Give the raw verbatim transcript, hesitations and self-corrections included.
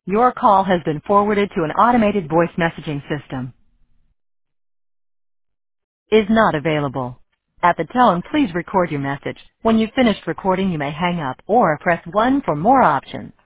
Your call has been forwarded to an automated voice messaging system. Is not available. At the tone, please record your message. When you've finished recording, you may hang up or press one for more options.